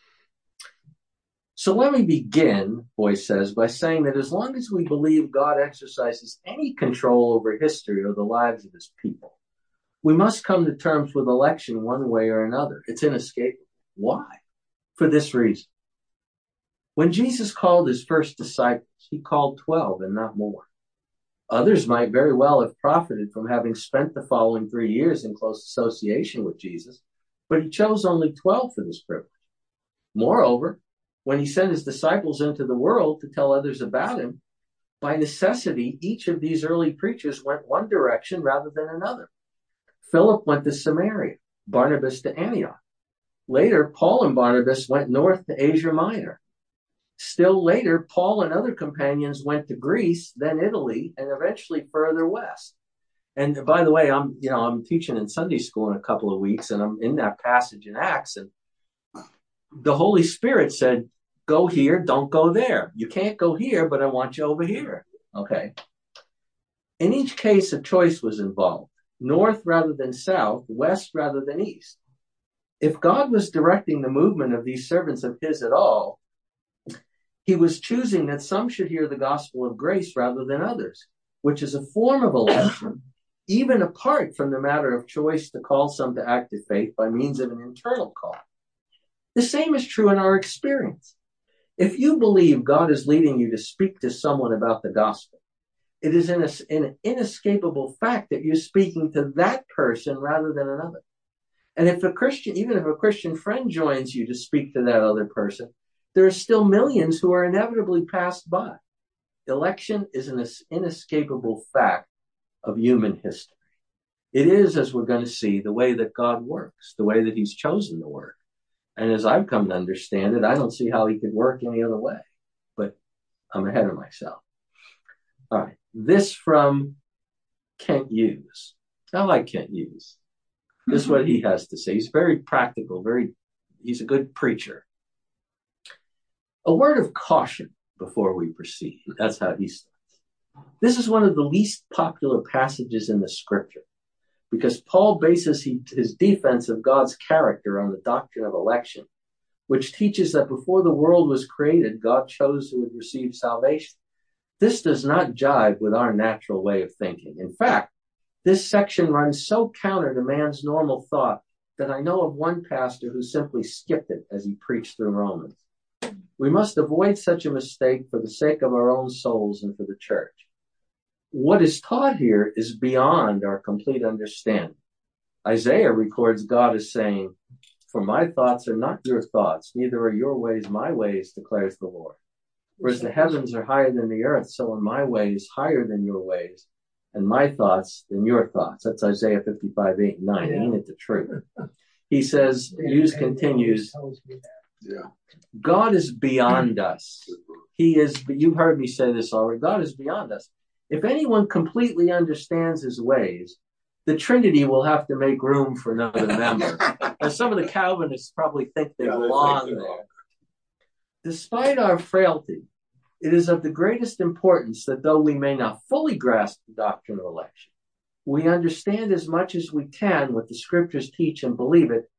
So let me begin, Boyce says, by saying that as long as we believe God exercises any control over history or the lives of his people, we must come to terms with election one way or another. It's inescapable. Why? For this reason. When Jesus called his first disciples, he called 12 and not more. Others might very well have profited from having spent the following 3 years in close association with Jesus, but he chose only 12 for this privilege. Moreover, when he sent his disciples into the world to tell others about him, by necessity, each of these early preachers went one direction rather than another. Philip went to Samaria, Barnabas to Antioch. Later, Paul and Barnabas went north to Asia Minor. Still later, Paul and other companions went to Greece, then Italy, and eventually further west. And by the way, I'm teaching in Sunday school in a couple of weeks, and I'm in that passage in Acts, and the Holy Spirit said, go here, don't go there. You can't go here, but I want you over here. Okay. In each case, a choice was involved. North rather than south, west rather than east. If God was directing the movement of these servants of his at all, he was choosing that some should hear the gospel of grace rather than others, which is a form of election, even apart from the matter of choice to call some to active faith by means of an internal call. The same is true in our experience. If you believe God is leading you to speak to someone about the gospel, it is an inescapable fact that you're speaking to that person rather than another. And if even if a Christian friend joins you to speak to that other person, there are still millions who are inevitably passed by. Election is an inescapable fact of human history. It is, as we're going to see, the way that God works, the way that he's chosen to work. And as I've come to understand it, I don't see how he could work any other way. But I'm ahead of myself. All right. This from Kent Hughes. I like Kent Hughes. This is what he has to say. He's very practical, he's a good preacher. A word of caution before we proceed. That's how he starts. This is one of the least popular passages in the scripture because Paul bases his defense of God's character on the doctrine of election, which teaches that before the world was created, God chose who would receive salvation. This does not jive with our natural way of thinking. In fact, this section runs so counter to man's normal thought that I know of one pastor who simply skipped it as he preached through Romans. We must avoid such a mistake for the sake of our own souls and for the church. What is taught here is beyond our complete understanding. Isaiah records God as saying, "For my thoughts are not your thoughts, neither are your ways my ways, declares the Lord. For as the heavens are higher than the earth, so are my ways higher than your ways, and my thoughts than your thoughts." That's Isaiah 55:8-9. Ain't it the truth? He says, continues, Yeah. God is beyond us. He is, you've heard me say this already, God is beyond us. If anyone completely understands his ways, the Trinity will have to make room for another member. And some of the Calvinists probably think they belong there. Despite our frailty, it is of the greatest importance that though we may not fully grasp the doctrine of election, we understand as much as we can what the scriptures teach and believe it.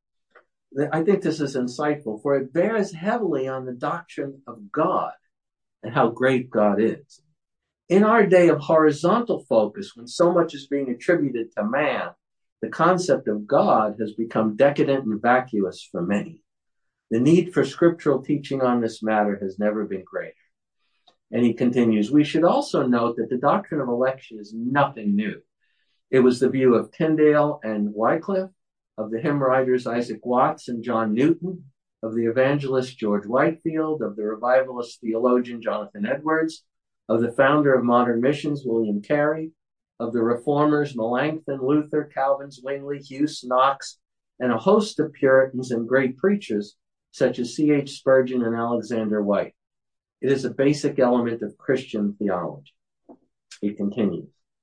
I think this is insightful, for it bears heavily on the doctrine of God and how great God is. In our day of horizontal focus, when so much is being attributed to man, the concept of God has become decadent and vacuous for many. The need for scriptural teaching on this matter has never been greater. And he continues, we should also note that the doctrine of election is nothing new. It was the view of Tyndale and Wycliffe, of the hymn writers Isaac Watts and John Newton, of the evangelist George Whitefield, of the revivalist theologian Jonathan Edwards, of the founder of modern missions, William Carey, of the reformers Melanchthon, Luther, Calvin, Zwingli, Hughes, Knox, and a host of Puritans and great preachers such as C.H. Spurgeon and Alexander White. It is a basic element of Christian theology. He continues.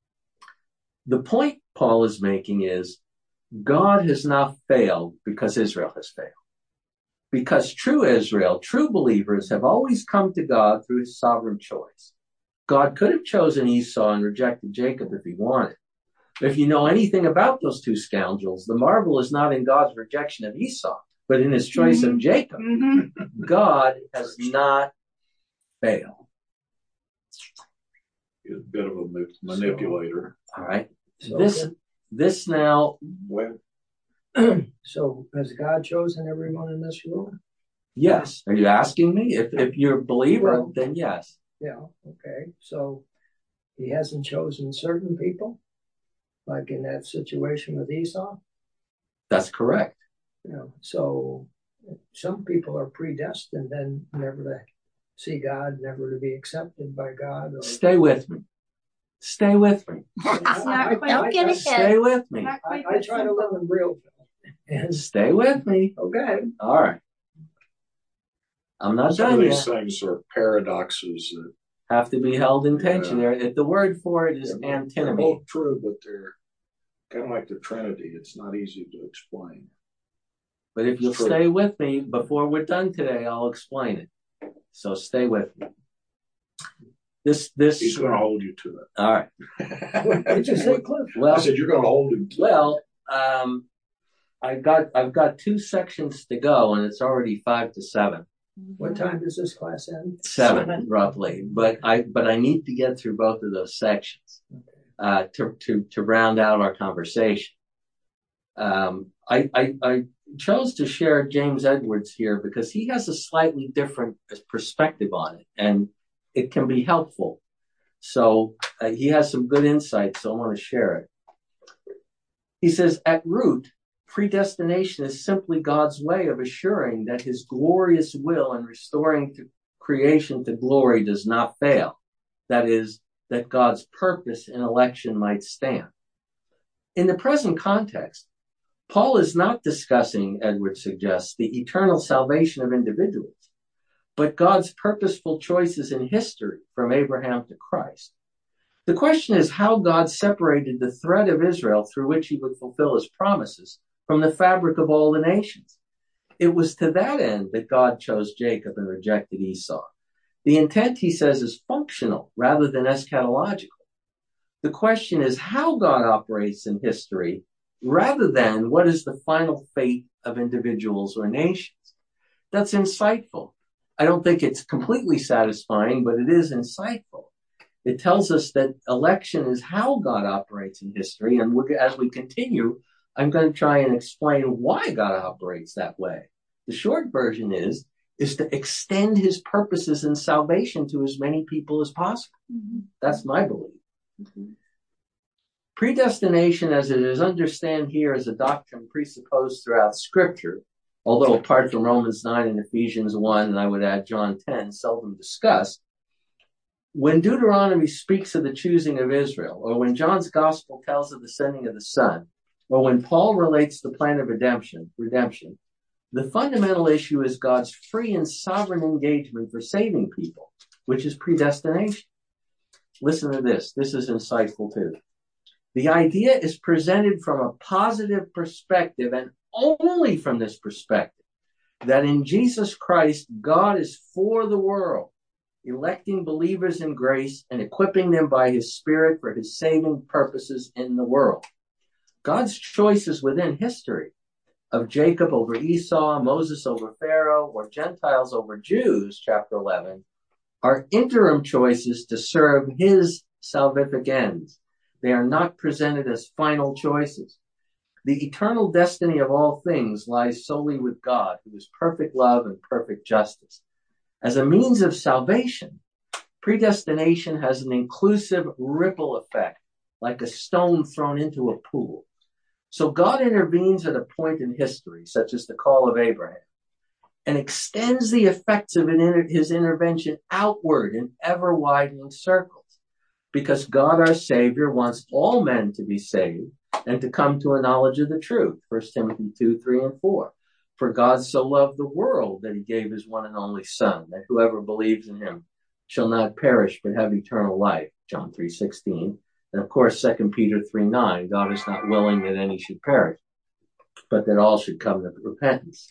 The point Paul is making is God has not failed because Israel has failed. Because true Israel, true believers have always come to God through his sovereign choice. God could have chosen Esau and rejected Jacob if he wanted. But if you know anything about those two scoundrels, the marvel is not in God's rejection of Esau, but in his choice of Jacob. God has not failed. He's a bit of a manipulator. All right. So this now. Well, so has God chosen everyone in this room? Yes. Are you asking me? If you're a believer, then yes. Yeah. Okay. So he hasn't chosen certain people, like in that situation with Esau? That's correct. Yeah. So some people are predestined then never to see God, never to be accepted by God. Or... Stay with me. Stay with me. Don't get ahead. Stay with me. I try to live in real. And stay with me. Okay. All right. I'm not some done of yet. these things are paradoxes that have to be held in tension. There, the word for it is antinomy. They're both true, but they're kind of like the Trinity. It's not easy to explain. But if you'll stay with me before we're done today, I'll explain it. So stay with me. This he's going to hold you to it. All right. What did you say, Cliff? Well, I said you're going to hold him to it. Well, I've got 2 sections to go, and it's already 5 to 7. What time does this class end? 7 roughly. But I need to get through both of those sections to round out our conversation. I chose to share James Edwards here because he has a slightly different perspective on it, and it can be helpful. So he has some good insights, so I want to share it. He says, at root, predestination is simply God's way of assuring that his glorious will in restoring creation to glory does not fail. That is, that God's purpose in election might stand. In the present context, Paul is not discussing, Edwards suggests, the eternal salvation of individuals, but God's purposeful choices in history from Abraham to Christ. The question is how God separated the thread of Israel through which he would fulfill his promises from the fabric of all the nations. It was to that end that God chose Jacob and rejected Esau. The intent, he says, is functional rather than eschatological. The question is how God operates in history rather than what is the final fate of individuals or nations. That's insightful. I don't think it's completely satisfying, but it is insightful. It tells us that election is how God operates in history. And as we continue, I'm going to try and explain why God operates that way. The short version is to extend his purposes in salvation to as many people as possible. Mm-hmm. That's my belief. Mm-hmm. Predestination, as it is understood here, is a doctrine presupposed throughout Scripture, although apart from Romans 9 and Ephesians 1, and I would add John 10, seldom discussed. When Deuteronomy speaks of the choosing of Israel, or when John's Gospel tells of the sending of the Son, or when Paul relates the plan of redemption, the fundamental issue is God's free and sovereign engagement for saving people, which is predestination. Listen to this. This is insightful too. The idea is presented from a positive perspective, and only from this perspective, that in Jesus Christ, God is for the world, electing believers in grace and equipping them by his Spirit for his saving purposes in the world. God's choices within history of Jacob over Esau, Moses over Pharaoh, or Gentiles over Jews, chapter 11, are interim choices to serve his salvific ends. They are not presented as final choices. The eternal destiny of all things lies solely with God, who is perfect love and perfect justice. As a means of salvation, predestination has an inclusive ripple effect, like a stone thrown into a pool. So God intervenes at a point in history, such as the call of Abraham, and extends the effects of his intervention outward in ever-widening circles. Because God, our Savior, wants all men to be saved and to come to a knowledge of the truth. 1 Timothy 2, 3, and 4. For God so loved the world that he gave his one and only Son, that whoever believes in him shall not perish but have eternal life. John 3:16. And of course, 2 Peter 3:9. God is not willing that any should perish, but that all should come to repentance.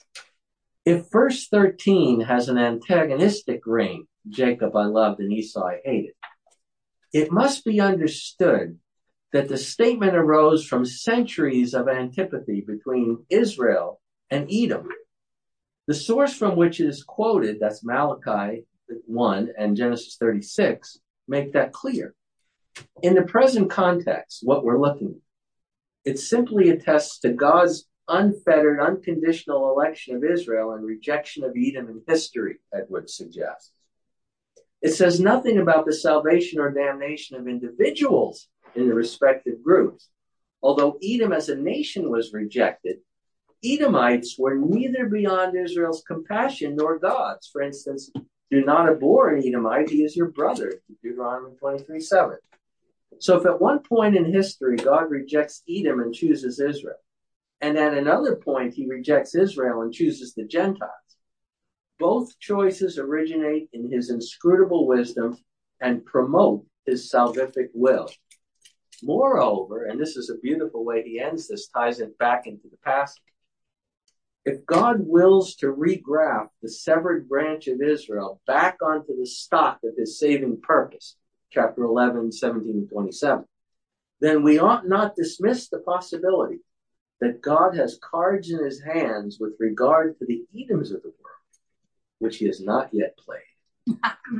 If verse 13 has an antagonistic ring, Jacob I loved and Esau I hated, it must be understood that the statement arose from centuries of antipathy between Israel and Edom. The source from which it is quoted, that's Malachi 1 and Genesis 36, make that clear. In the present context, what we're looking at, it simply attests to God's unfettered, unconditional election of Israel and rejection of Edom in history, Edwards suggests. It says nothing about the salvation or damnation of individuals in the respective groups. Although Edom as a nation was rejected, Edomites were neither beyond Israel's compassion nor God's. For instance, do not abhor an Edomite, he is your brother, Deuteronomy 23:7. So if at one point in history God rejects Edom and chooses Israel, and at another point he rejects Israel and chooses the Gentiles, both choices originate in his inscrutable wisdom and promote his salvific will. Moreover, and this is a beautiful way he ends this, ties it back into the passage. If God wills to regraft the severed branch of Israel back onto the stock of his saving purpose, chapter 11, 17, and 27, then we ought not dismiss the possibility that God has cards in his hands with regard to the Edoms of the world, which he has not yet played.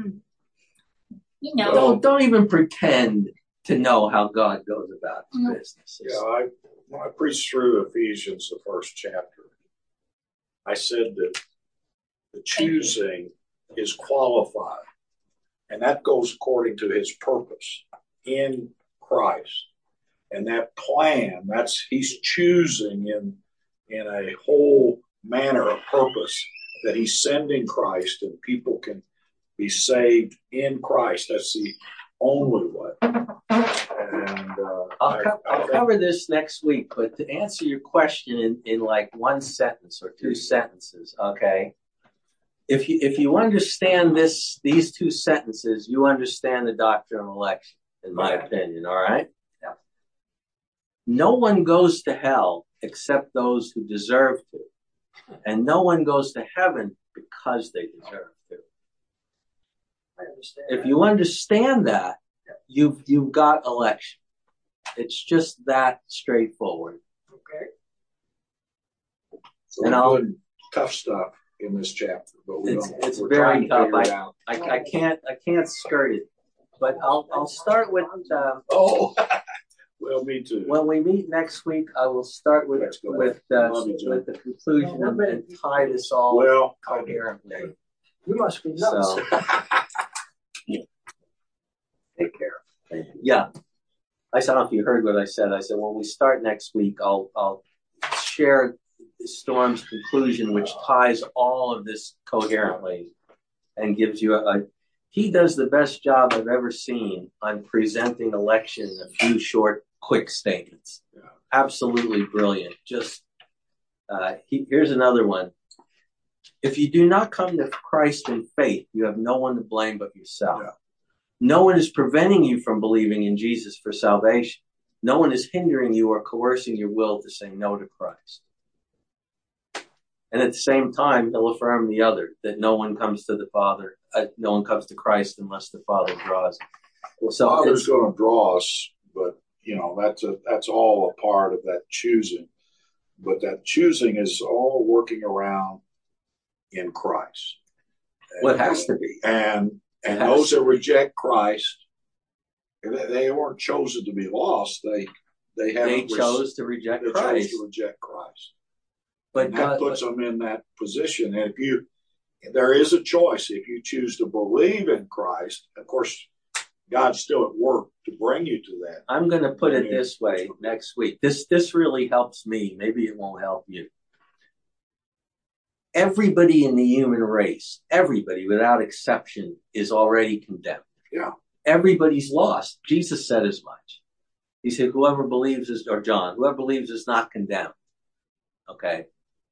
Don't even pretend to know how God goes about his business. Yeah, when I preached through Ephesians, the first chapter, I said that the choosing is qualified, and that goes according to his purpose in Christ. And that plan, he's choosing in a whole manner of purpose that he's sending Christ and people can be saved in Christ. That's the only way. And I'll cover this next week, but to answer your question in like one sentence or two sentences, okay? If you understand these two sentences, you understand the doctrine of election, in my opinion, all right? Yeah. No one goes to hell except those who deserve to. And no one goes to heaven because they deserve to. I understand. If you understand that, you've got election. It's just that straightforward. Okay. So we're doing tough stuff in this chapter, but it's very tough. I can't skirt it. But I'll start with. Well, me too. When we meet next week, I will start with the conclusion and tie this all coherently. You must be nuts. So, take care. Thank you. Yeah. I don't know if you heard what I said. I said, when we start next week, I'll share Storm's conclusion, which ties all of this coherently and gives you he does the best job I've ever seen on presenting election in a few short, quick statements. Yeah. Absolutely brilliant. Just, here's another one. If you do not come to Christ in faith, you have no one to blame but yourself. Yeah. No one is preventing you from believing in Jesus for salvation. No one is hindering you or coercing your will to say no to Christ. And at the same time, he'll affirm the other, that no one comes to the Father, no one comes to Christ unless the Father draws. Well, so Father's going to draw us, but that's all a part of that choosing. But that choosing is all working around in Christ. Well, it has to be. And those that reject Christ, they weren't chosen to be lost. They chose to reject Christ. They chose to reject Christ. But that puts them in that position. And there is a choice. If you choose to believe in Christ, of course, God's still at work to bring you to that. I'm going to put it this way next week. This really helps me. Maybe it won't help you. Everybody in the human race, everybody without exception, is already condemned. Yeah. Everybody's lost. Jesus said as much. He said, whoever believes is not condemned. Okay.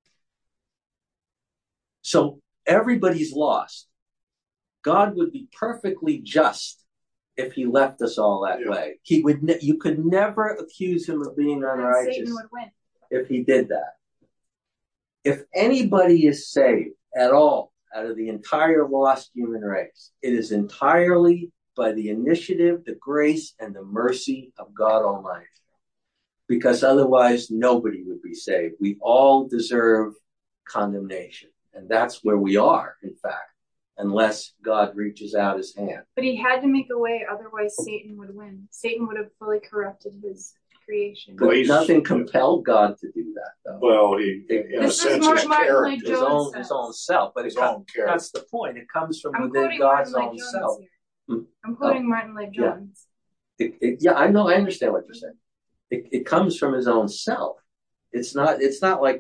So everybody's lost. God would be perfectly just if he left us all that way. He would. You could never accuse him of being unrighteous. Satan would win if he did that. If anybody is saved at all out of the entire lost human race, it is entirely by the initiative, the grace, and the mercy of God Almighty. Because otherwise, nobody would be saved. We all deserve condemnation. And that's where we are, in fact, unless God reaches out his hand. But he had to make a way, otherwise Satan would win. Satan would have fully corrupted his creation. But nothing compelled God to do that, though. Well, in a sense, his own self. But that's the point. It comes from within God's own self. I'm quoting Martin Lloyd Jones. I know. I understand what you're saying. It comes from his own self. It's not like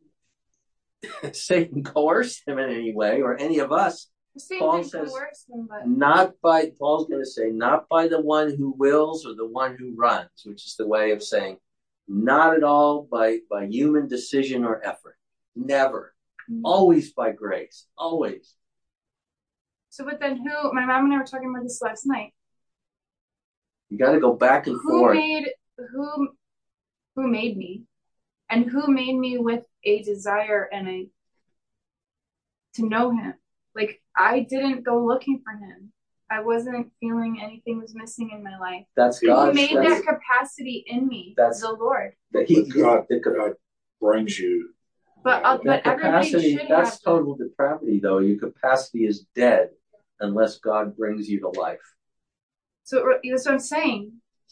Satan coerced him in any way, or any of us. Paul says, Paul's going to say, not by the one who wills or the one who runs, which is the way of saying, not at all by human decision or effort. Never. Mm-hmm. Always by grace. Always. So, but then my mom and I were talking about this last night. You got to go back and forth. Who made me, and who made me with a desire to know him. Like, I didn't go looking for him. I wasn't feeling anything was missing in my life. That's God. Who made that capacity in me? That's the Lord. God brings you. But capacity, that's total depravity, though. Your capacity is dead unless God brings you to life. So that's what I'm saying.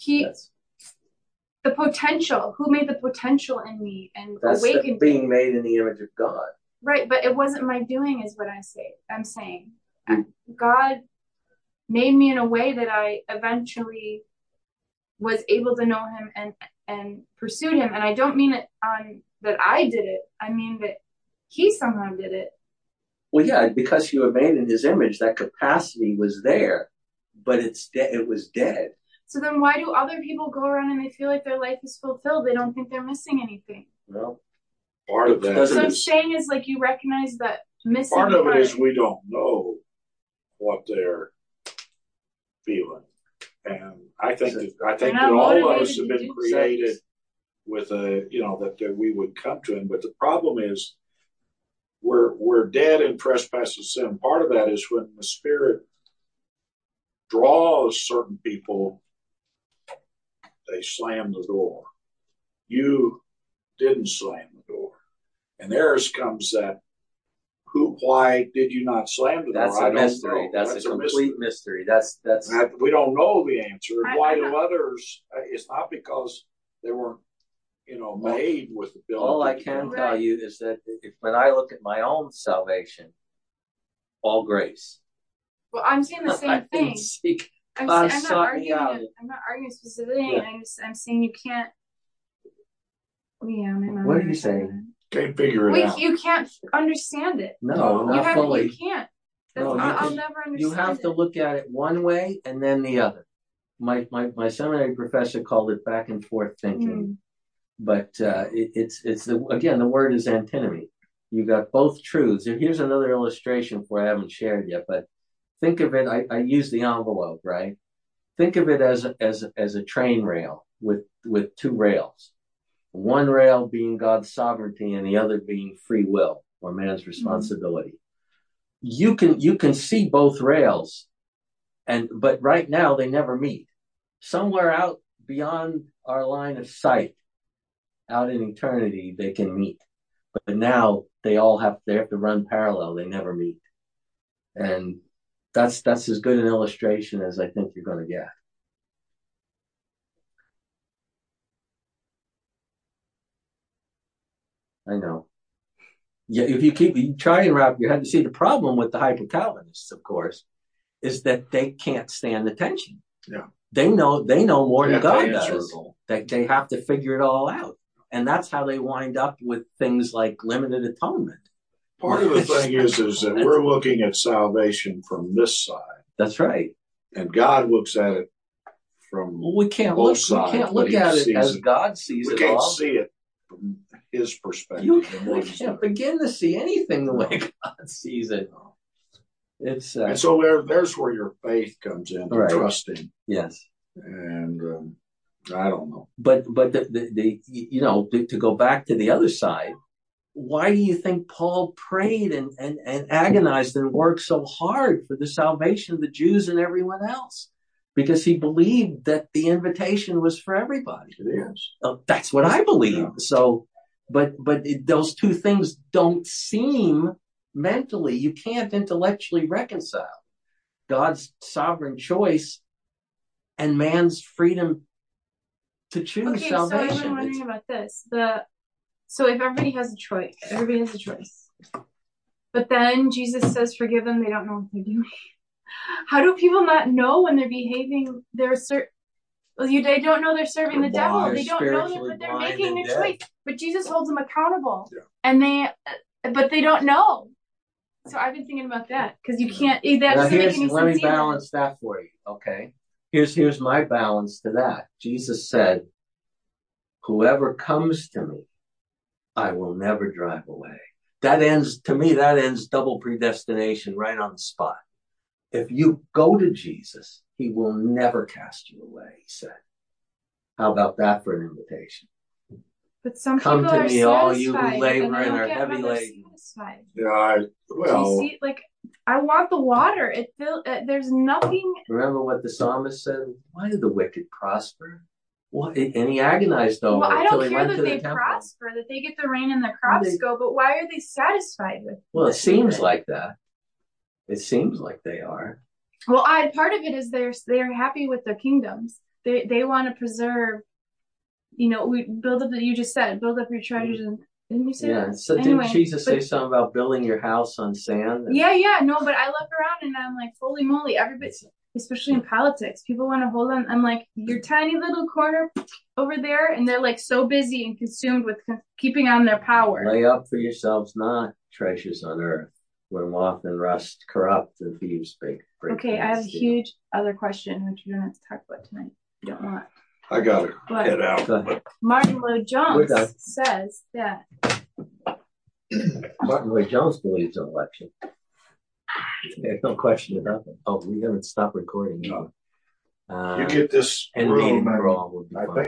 The potential. Who made the potential in me and awakened being made in the image of God. Right, but it wasn't my doing, is what I'm saying. God made me in a way that I eventually was able to know him and pursued him. And I don't mean it on that I did it. I mean that he somehow did it. Well, yeah, because you were made in his image, that capacity was there, but it was dead. So then why do other people go around and they feel like their life is fulfilled? They don't think they're missing anything. Well, part of that. So I'm saying is, like, you recognize that missing part of it is we don't know what they're feeling, and I think that all of us have been created with that we would come to him. But the problem is we're dead in trespass and sin. Part of that is when the Spirit draws certain people, they slam the door. You didn't slam the door. And there comes that why did you not slam the door? That's a mystery. That's a complete mystery. That's we don't know the answer. Why do others? It's not because they weren't, made with the ability. All I can tell you is that when I look at my own salvation, all grace. Well, I'm saying the same thing. I'm not arguing specifically. Yeah. I'm saying you can't. Yeah, what are you saying? Can't figure it out. You can't understand it. No, not fully. You can't. I'll never understand. You have to look at it one way and then the other. My seminary professor called it back and forth thinking, but it's the word is antinomy. You got both truths. And here's another illustration for I haven't shared yet, but think of it. I use the envelope, right? Think of it as a train rail with two rails. One rail being God's sovereignty and the other being free will or man's responsibility. You can see both rails, but right now they never meet. Somewhere out beyond our line of sight, out in eternity, they can meet. But now they have to run parallel. They never meet. And that's as good an illustration as I think you're going to get. I know. Yeah, if you try and wrap your head, see the problem with the hyper-Calvinists, of course, is that they can't stand the tension. Yeah. They know more than God does. They have to figure it all out. And that's how they wind up with things like limited atonement. Part of the thing is that we're looking at salvation from this side. That's right. And God looks at it from we can't look at it as God sees it. We can't see it from his perspective. You can't begin to see anything the way God sees it. It's and so there's where your faith comes in, trusting. Yes. And I don't know. But to go back to the other side, why do you think Paul prayed and agonized and worked so hard for the salvation of the Jews and everyone else? Because he believed that the invitation was for everybody. It is. That's what I believe. Yeah. So, but those two things don't seem mentally. You can't intellectually reconcile God's sovereign choice and man's freedom to choose salvation. So I've been wondering about this. So if everybody has a choice. But then Jesus says, forgive them, they don't know what they're doing. How do people not know when they're behaving? They don't know they're serving the devil. They don't know that they're making a choice. But Jesus holds them accountable. Yeah. But they don't know. So I've been thinking about that because you can't. That doesn't make any sense. Let me balance that for you. Okay. Here's my balance to that. Jesus said, "Whoever comes to me, I will never drive away." That ends double predestination right on the spot. If you go to Jesus, he will never cast you away, he said. How about that for an invitation? But some Come people to are me, all you who labor and are heavy laden. Yeah, do you see, I want the water. There's nothing. Remember what the psalmist said? Why do the wicked prosper? What? And he agonized over it. Well, I don't care that they prosper, that they get the rain and their crops go, but why are they satisfied with it? Well, it seems like that. It seems like they are. Well, part of it is they're happy with their kingdoms. They want to preserve. We build up. You just said build up your treasures, and didn't you say that? Yeah. So anyway, didn't Jesus say something about building your house on sand? Yeah. No, but I look around and I'm like, holy moly! Everybody, especially in politics, people want to hold on. I'm like, your tiny little corner over there, and they're like so busy and consumed with keeping on their power. Lay up for yourselves not treasures on earth, where moth and rust corrupt and thieves break. Okay, I have a huge other question, which we don't have to talk about tonight. You don't want. I gotta head out. Martin Lloyd-Jones says that. Martin Lloyd-Jones believes in election. There's no question about that. Oh, we haven't stopped recording. No. You get this room, I think